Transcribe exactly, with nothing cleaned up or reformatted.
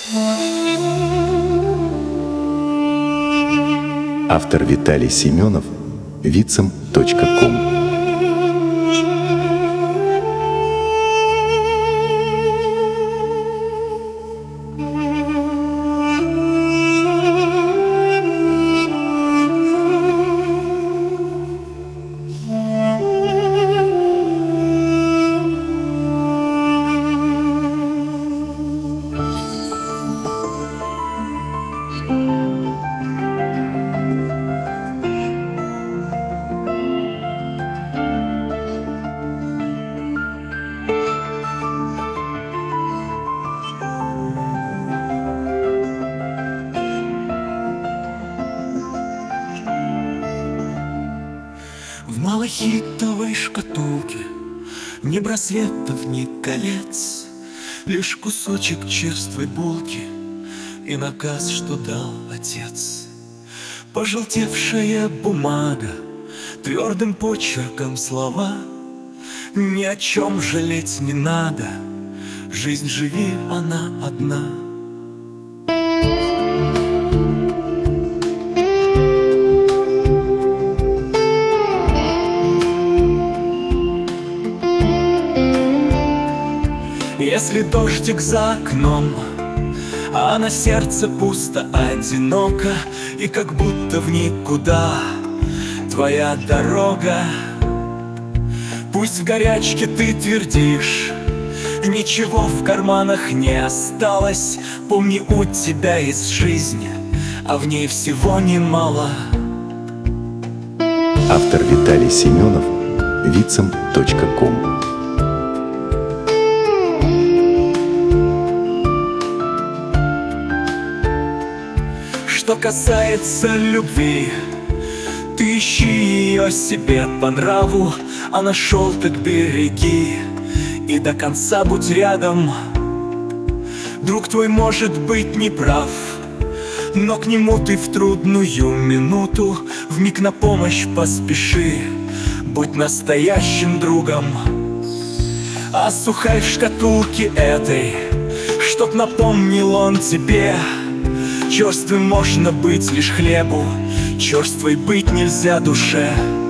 Автор Виталий Семенов, вицем точка ком. В малахитовой шкатулке ни браслетов, ни колец, лишь кусочек черствой булки и наказ, что дал отец. Пожелтевшая бумага, твердым почерком слова: ни о чем жалеть не надо, жизнь живи, она одна. Если дождик за окном, а на сердце пусто, одиноко, и как будто в никуда твоя дорога, пусть в горячке ты твердишь: ничего в карманах не осталось. Помни, у тебя есть жизнь, а в ней всего немало. Автор Виталий Семенов, вицем точка ком. Что касается любви, ты ищи ее себе по нраву, а нашел, так береги и до конца будь рядом. Друг твой может быть неправ, но к нему ты в трудную минуту вмиг на помощь поспеши, будь настоящим другом. А сухарь в шкатулке этой, чтоб напомнил он тебе: черствым можно быть лишь хлебу, черствой быть нельзя душе.